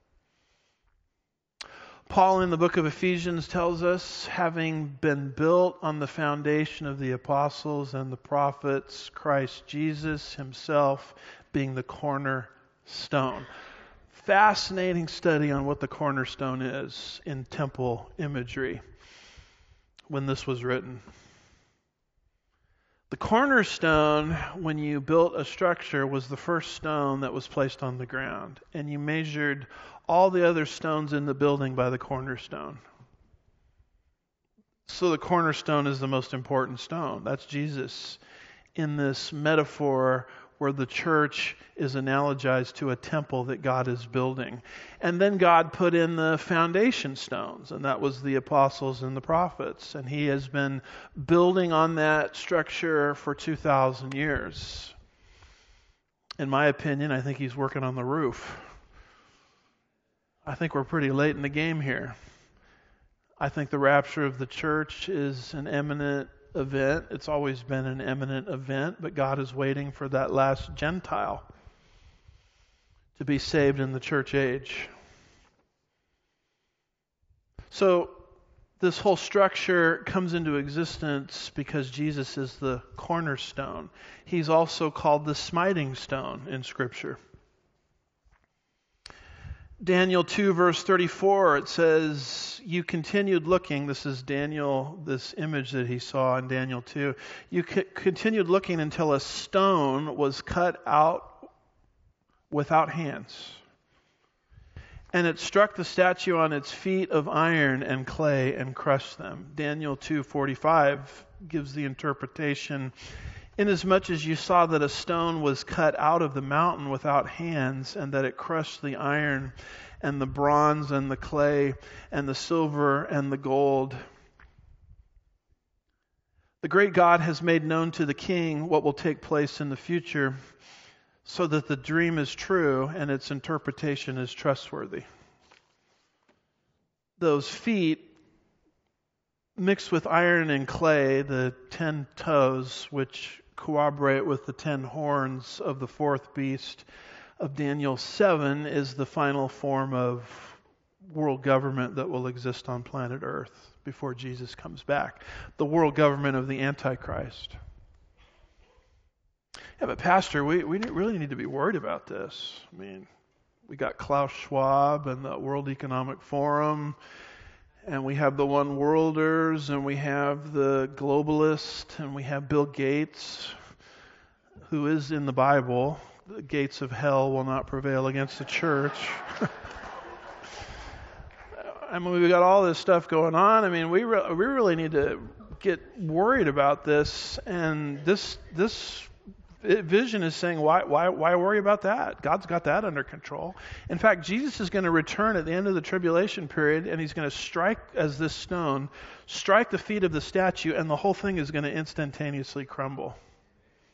Paul in the book of Ephesians tells us, having been built on the foundation of the apostles and the prophets, Christ Jesus himself being the cornerstone. Fascinating study on what the cornerstone is in temple imagery when this was written. The cornerstone, when you built a structure, was the first stone that was placed on the ground. And you measured all the other stones in the building by the cornerstone. So the cornerstone is the most important stone. That's Jesus in this metaphor where the church is analogized to a temple that God is building. And then God put in the foundation stones, and that was the apostles and the prophets. And he has been building on that structure for two thousand years. In my opinion, I think he's working on the roof. I think we're pretty late in the game here. I think the rapture of the church is an imminent event. It's always been an imminent event, but God is waiting for that last Gentile to be saved in the church age. So this whole structure comes into existence because Jesus is the cornerstone. He's also called the smiting stone in Scripture. Daniel two, verse thirty-four, it says, you continued looking. This is Daniel, this image that he saw in Daniel two. You c- continued looking until a stone was cut out without hands. And it struck the statue on its feet of iron and clay and crushed them. Daniel two forty-five gives the interpretation, inasmuch as you saw that a stone was cut out of the mountain without hands, and that it crushed the iron and the bronze and the clay and the silver and the gold. The great God has made known to the king what will take place in the future, so that the dream is true and its interpretation is trustworthy. Those feet mixed with iron and clay, the ten toes, which corroborate with the ten horns of the fourth beast of Daniel seven, is the final form of world government that will exist on planet Earth before Jesus comes back. The world government of the Antichrist. Yeah, but Pastor, we, we really need to be worried about this. I mean, we got Klaus Schwab and the World Economic Forum, and we have the One Worlders, and we have the globalists, and we have Bill Gates, who is in the Bible. The gates of hell will not prevail against the church. I mean, we've got all this stuff going on. I mean, we re- we really need to get worried about this. And this this vision is saying, why why why worry about that? God's got that under control. In fact, Jesus is going to return at the end of the tribulation period, and he's going to strike as this stone, strike the feet of the statue, and the whole thing is going to instantaneously crumble.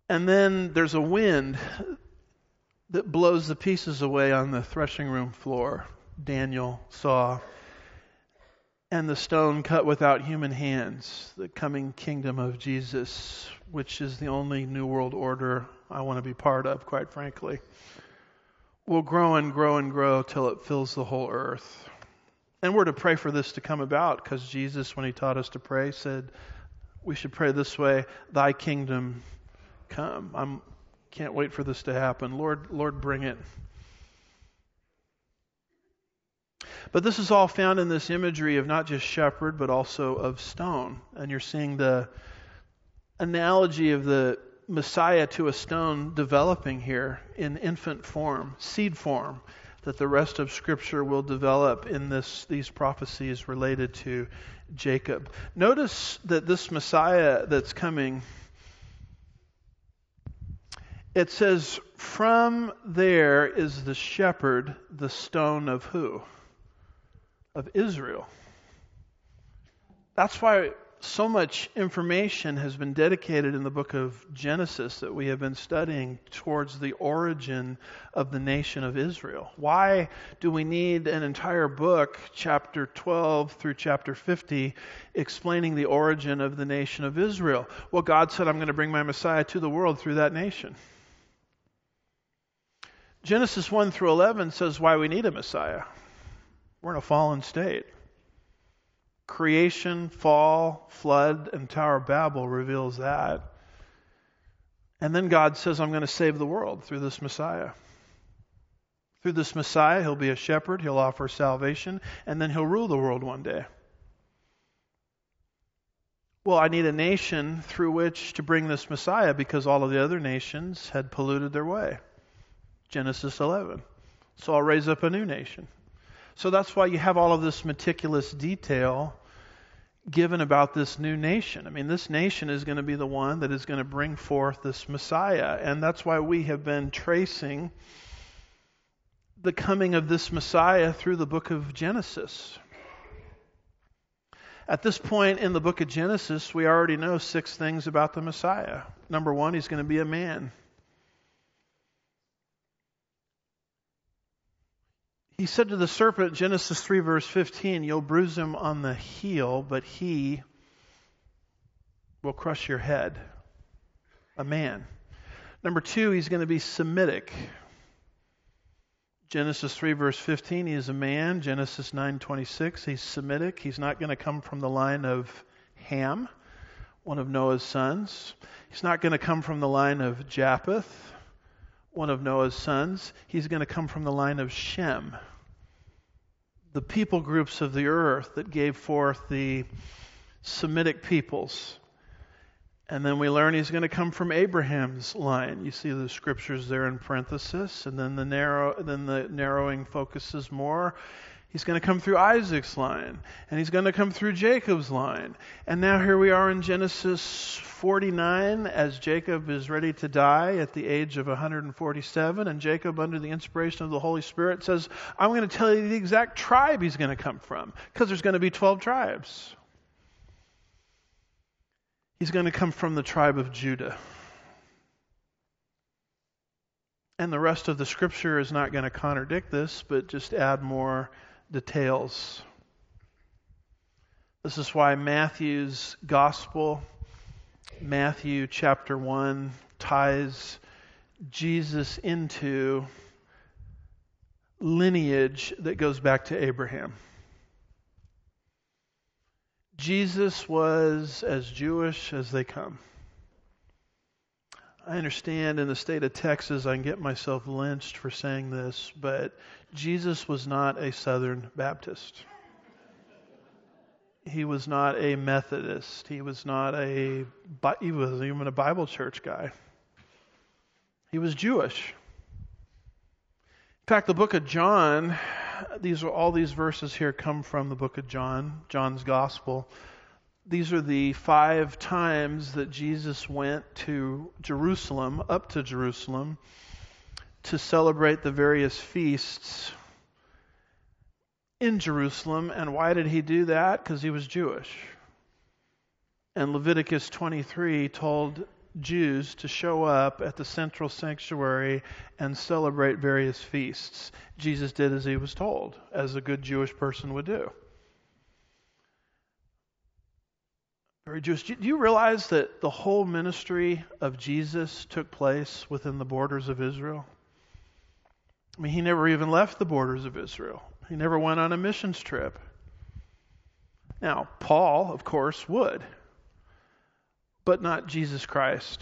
And then there's a wind that blows the pieces away on the threshing room floor, Daniel saw. And the stone cut without human hands, the coming kingdom of Jesus, which is the only New World Order I want to be part of, quite frankly, will grow and grow and grow till it fills the whole earth. And we're to pray for this to come about, because Jesus, when he taught us to pray, said we should pray this way: thy kingdom come. I can't wait for this to happen. Lord, Lord, bring it. But this is all found in this imagery of not just shepherd, but also of stone. And you're seeing the analogy of the Messiah to a stone developing here in infant form, seed form, that the rest of Scripture will develop in this these prophecies related to Jacob. Notice that this Messiah that's coming, it says, from there is the shepherd, the stone of who? Of Israel. That's why so much information has been dedicated in the book of Genesis that we have been studying towards the origin of the nation of Israel. Why do we need an entire book, chapter twelve through chapter fifty, explaining the origin of the nation of Israel? Well, God said, I'm going to bring my Messiah to the world through that nation. Genesis one through eleven says why we need a Messiah. We're in a fallen state. Creation, fall, flood, and Tower of Babel reveals that. And then God says, I'm going to save the world through this Messiah. Through this Messiah, he'll be a shepherd, he'll offer salvation, and then he'll rule the world one day. Well, I need a nation through which to bring this Messiah, because all of the other nations had polluted their way. Genesis eleven. So I'll raise up a new nation. So that's why you have all of this meticulous detail given about this new nation. I mean, this nation is going to be the one that is going to bring forth this Messiah. And that's why we have been tracing the coming of this Messiah through the book of Genesis. At this point in the book of Genesis, we already know six things about the Messiah. Number one, he's going to be a man. He said to the serpent, Genesis three, verse fifteen, you'll bruise him on the heel, but he will crush your head. A man. Number two, he's going to be Semitic. Genesis three, verse fifteen, he is a man. Genesis nine twenty-six, he's Semitic. He's not going to come from the line of Ham, one of Noah's sons. He's not going to come from the line of Japheth, one of Noah's sons. He's going to come from the line of Shem, the people groups of the earth that gave forth the Semitic peoples. And then we learn he's going to come from Abraham's line. You see the scriptures there in parenthesis, and then the narrow, then the narrowing focuses more. He's going to come through Isaac's line, and he's going to come through Jacob's line. And now here we are in Genesis forty-nine, as Jacob is ready to die at the age of one hundred forty-seven, and Jacob, under the inspiration of the Holy Spirit, says, I'm going to tell you the exact tribe he's going to come from, because there's going to be twelve tribes. He's going to come from the tribe of Judah. And the rest of the scripture is not going to contradict this, but just add more details. This is why Matthew's gospel, Matthew chapter one, ties Jesus into lineage that goes back to Abraham. Jesus was as Jewish as they come. I understand in the state of Texas I can get myself lynched for saying this, but Jesus was not a Southern Baptist. He was not a Methodist. He was not a, he wasn't even a Bible church guy. He was Jewish. In fact, the book of John, these are all these verses here come from the book of John, John's gospel. These are the five times that Jesus went to Jerusalem, up to Jerusalem, to celebrate the various feasts in Jerusalem. And why did he do that? Because he was Jewish. And Leviticus twenty-three told Jews to show up at the central sanctuary and celebrate various feasts. Jesus did as he was told, as a good Jewish person would do. Very Jewish. Do you realize that the whole ministry of Jesus took place within the borders of Israel? I mean, he never even left the borders of Israel. He never went on a missions trip. Now, Paul, of course, would, but not Jesus Christ.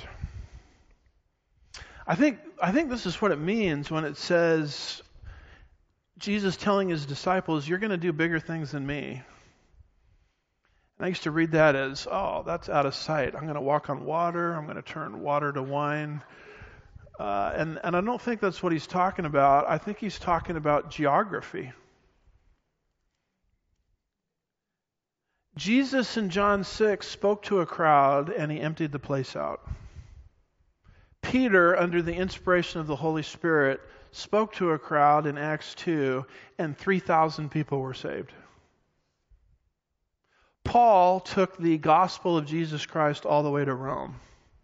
I think I think this is what it means when it says Jesus telling his disciples, "You're going to do bigger things than me." And I used to read that as, "Oh, that's out of sight. I'm going to walk on water. I'm going to turn water to wine." Uh, and, and I don't think that's what he's talking about. I think he's talking about geography. Jesus in John six spoke to a crowd and he emptied the place out. Peter, under the inspiration of the Holy Spirit, spoke to a crowd in Acts two and three thousand people were saved. Paul took the gospel of Jesus Christ all the way to Rome.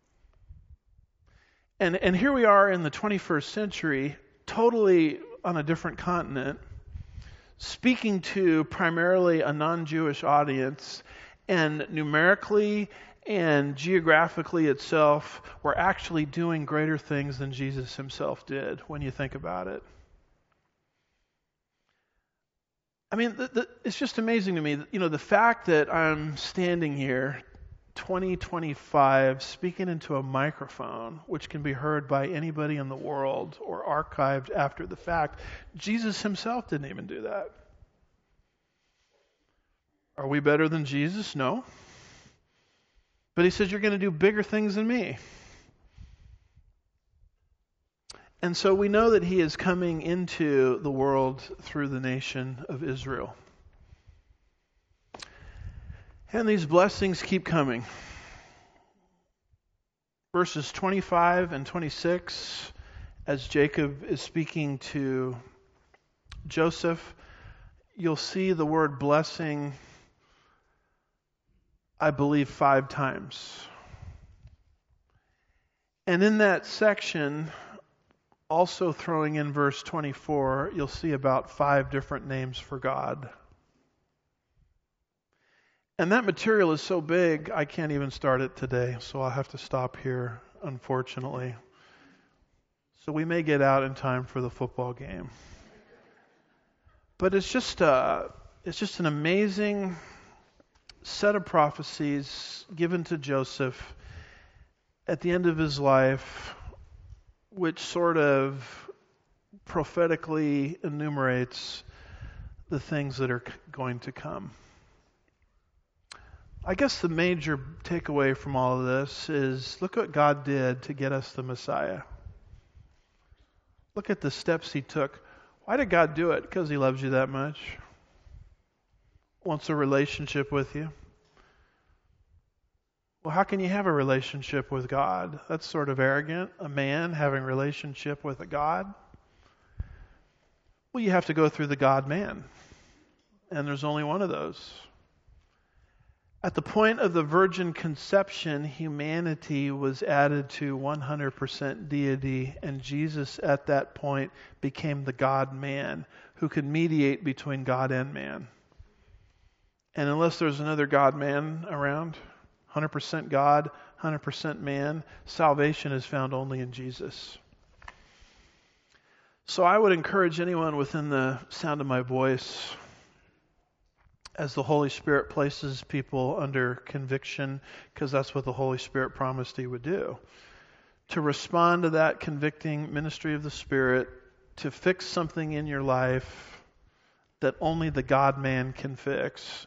And, and here we are in the twenty-first century, totally on a different continent, speaking to primarily a non-Jewish audience, and numerically and geographically itself, we're actually doing greater things than Jesus himself did, when you think about it. I mean, the, the, it's just amazing to me, you know, the fact that I'm standing here, twenty twenty-five, speaking into a microphone, which can be heard by anybody in the world or archived after the fact. Jesus himself didn't even do that. Are we better than Jesus? No. But he says, you're going to do bigger things than me. And so we know that he is coming into the world through the nation of Israel. And these blessings keep coming. Verses twenty-five and twenty-six, as Jacob is speaking to Joseph, you'll see the word blessing, I believe, five times. And in that section, also throwing in verse twenty-four, you'll see about five different names for God. And that material is so big, I can't even start it today, so I'll have to stop here, unfortunately. So we may get out in time for the football game. But it's just uh, it's just an amazing set of prophecies given to Joseph at the end of his life, which sort of prophetically enumerates the things that are going to come. I guess the major takeaway from all of this is, look what God did to get us the Messiah. Look at the steps he took. Why did God do it? Because he loves you that much. Wants a relationship with you. Well, how can you have a relationship with God? That's sort of arrogant. A man having a relationship with a God. Well, you have to go through the God-man. And there's only one of those. At the point of the virgin conception, humanity was added to one hundred percent deity, and Jesus at that point became the God-man who could mediate between God and man. And unless there's another God-man around, one hundred percent God, one hundred percent man, salvation is found only in Jesus. So I would encourage anyone within the sound of my voice, as the Holy Spirit places people under conviction, because that's what the Holy Spirit promised he would do, to respond to that convicting ministry of the Spirit, to fix something in your life that only the God-man can fix.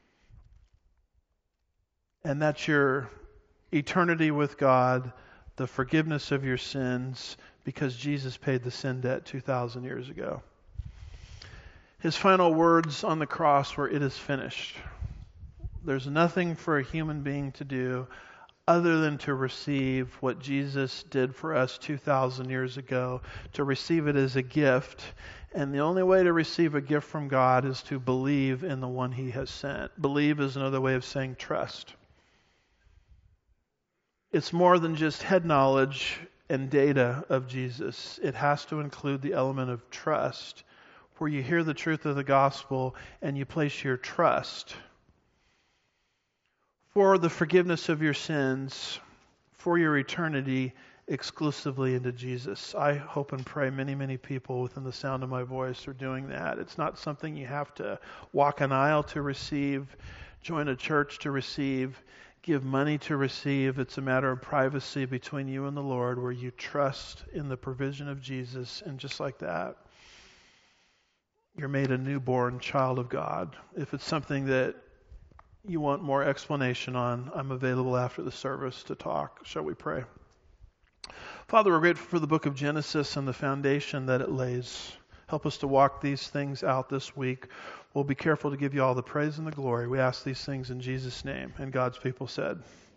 And that's your eternity with God, the forgiveness of your sins, because Jesus paid the sin debt two thousand years ago. His final words on the cross were, "It is finished." There's nothing for a human being to do other than to receive what Jesus did for us two thousand years ago, to receive it as a gift. And the only way to receive a gift from God is to believe in the one he has sent. Believe is another way of saying trust. It's more than just head knowledge and data of Jesus. It has to include the element of trust, where you hear the truth of the gospel and you place your trust for the forgiveness of your sins, for your eternity, exclusively into Jesus. I hope and pray many, many people within the sound of my voice are doing that. It's not something you have to walk an aisle to receive, join a church to receive, give money to receive. It's a matter of privacy between you and the Lord, where you trust in the provision of Jesus, and just like that, you're made a newborn child of God. If it's something that you want more explanation on, I'm available after the service to talk. Shall we pray? Father, we're grateful for the book of Genesis and the foundation that it lays. Help us to walk these things out this week. We'll be careful to give you all the praise and the glory. We ask these things in Jesus' name. And God's people said,